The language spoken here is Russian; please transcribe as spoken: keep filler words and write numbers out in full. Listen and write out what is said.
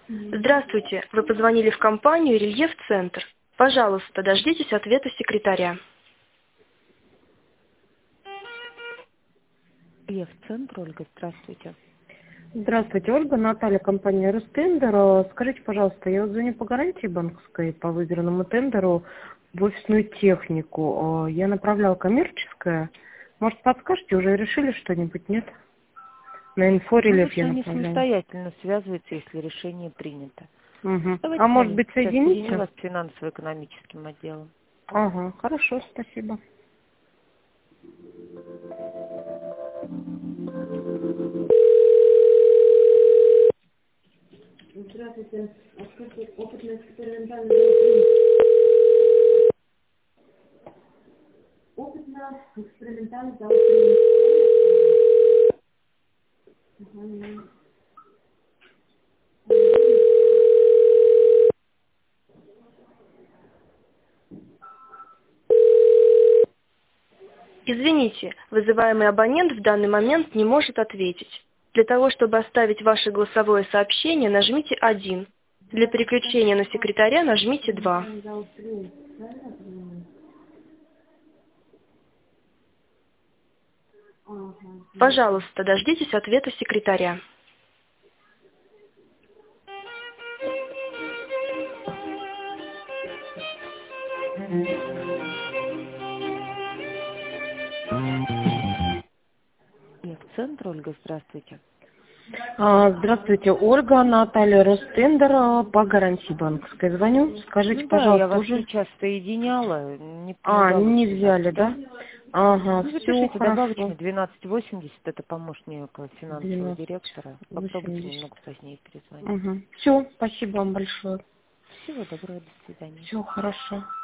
Здравствуйте, вы позвонили в компанию «Рельеф-центр». Пожалуйста, дождитесь ответа секретаря. Рельеф-центр, Ольга, здравствуйте. Здравствуйте, Ольга, Наталья, компания «Ростендер». Э, Скажите, пожалуйста, я вот звоню по гарантии банковской по выигранному тендеру в офисную технику. Э, Я направляла коммерческое. Может, подскажете, уже решили что-нибудь, нет? На инфо Ну, «Рельеф» лучше я они направляю. самостоятельно связываются, если решение принято. Угу. Давайте А с может вами быть, сейчас соединю соедините? вас с финансово-экономическим отделом. Ага, хорошо, спасибо. Здравствуйте. А скажите, опытно-экспериментальный зал Опытно-экспериментальный зал Извините, вызываемый абонент в данный момент не может ответить. Для того, чтобы оставить ваше голосовое сообщение, нажмите один. Для переключения на секретаря нажмите два. Пожалуйста, дождитесь ответа секретаря. Рельеф-центр, Ольга, здравствуйте. А, Здравствуйте, Ольга, Наталья, Ростендер, э, по гарантии банковской. Звоню. Скажите, Ну да, я пожалуйста, вас уже... сейчас соединяла, не, не А, удалось не взяли, связаться, да? да? Ага, Ну, все запишите хорошо. добавочный двенадцать восемьдесят, это помощник финансового двенадцать директора. Попробуйте восемьдесят. немного позднее перезвонить. Угу. Все, спасибо вам большое. Всего доброго, до свидания. Все хорошо.